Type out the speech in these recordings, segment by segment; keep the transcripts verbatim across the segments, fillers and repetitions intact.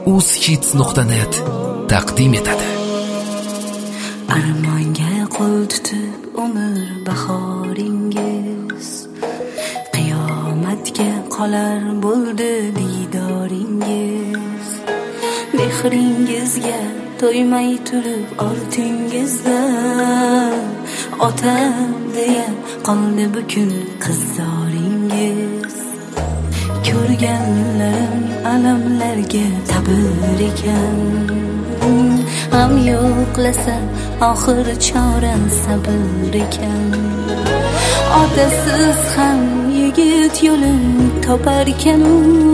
uzhits nuqta net taqdim etadi. Armonga qo'l tutib umr bahoringiz, qiyomatga qolar bo'ldi didoringiz. Mehringizga to'ymay turib ortingizda, ota deya qoldi bukun qizzoringiz. Ko'rganlarim alamlarga tabir ekan, ham yo'qlasa oxir chora sabr ekan. Otasiz ham yigit yo'lin toparkan,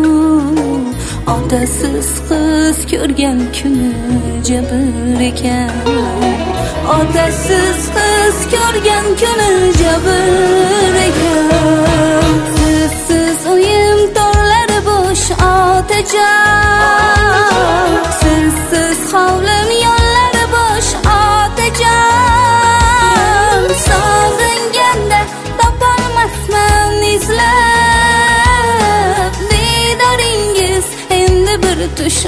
otasiz qiz ko'rgan kuni jabr ekan. Otasiz qiz ko'rgan kuni jabr ekan. Sizsiz o'yim torlari bo'sh otajon, sizsiz hovlim yo'llari bo'sh otajon. Sog'inganda topolmasman izlab, didoringiz endi bir tush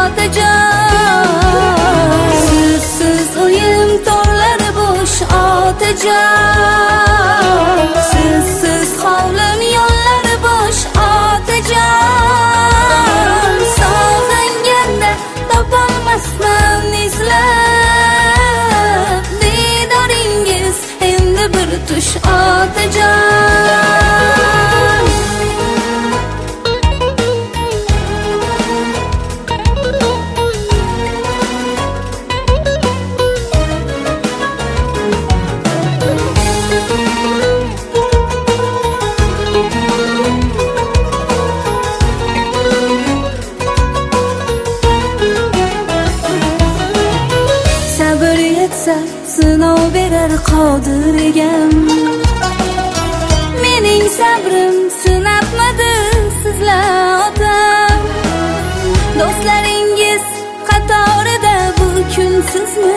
otajon. Sizsiz o'yim torlari bo'sh otajon, sizsiz hovlim yo'llari bo'sh otajon. Sog'inganda topolmasman izlab, didoringiz endi bir tush otajon. Sinov berar qodir ekan, mening sabrim sinabmadi sizlar otam. Do'stlaringiz qatorida bu kun sizni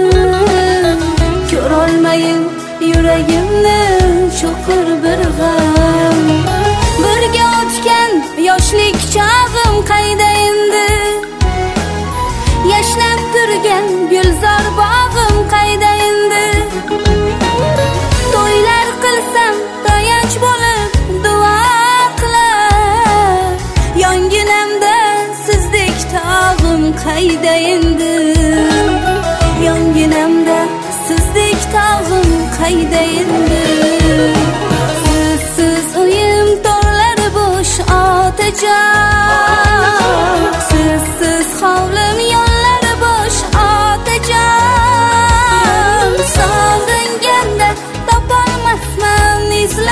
ko'rolmayin, yuragimni cho'qir bir g'am. Birga o'tgan yoshlik chog'im qayda endi, yashnab turgan gulzor bog'im qayda endi. To'ylar qilsam tayanch bo'lib duo qilar, yonginamda sizdek tog'im qayda endi. Yonginamda sizdek tog'im qayda endi. Sizsiz o'yim torlari bo'sh otajon, sizsiz hovlim yo'llari bo'sh otajon. Sog'inganda topolmasman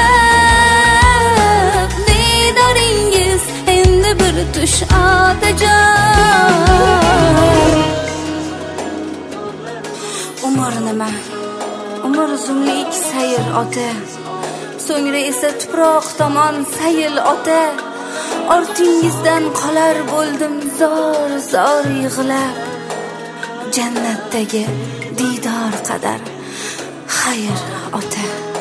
izlab, didoringiz endi bir tush otajon. Umr nima? Umr uzunlik sayr ota, so'ngra esa tuproq tomon sayil ota. Ortingizdan qolar bo'ldim zor zor yig'lab, jannatdagi didor qadar xayr ota.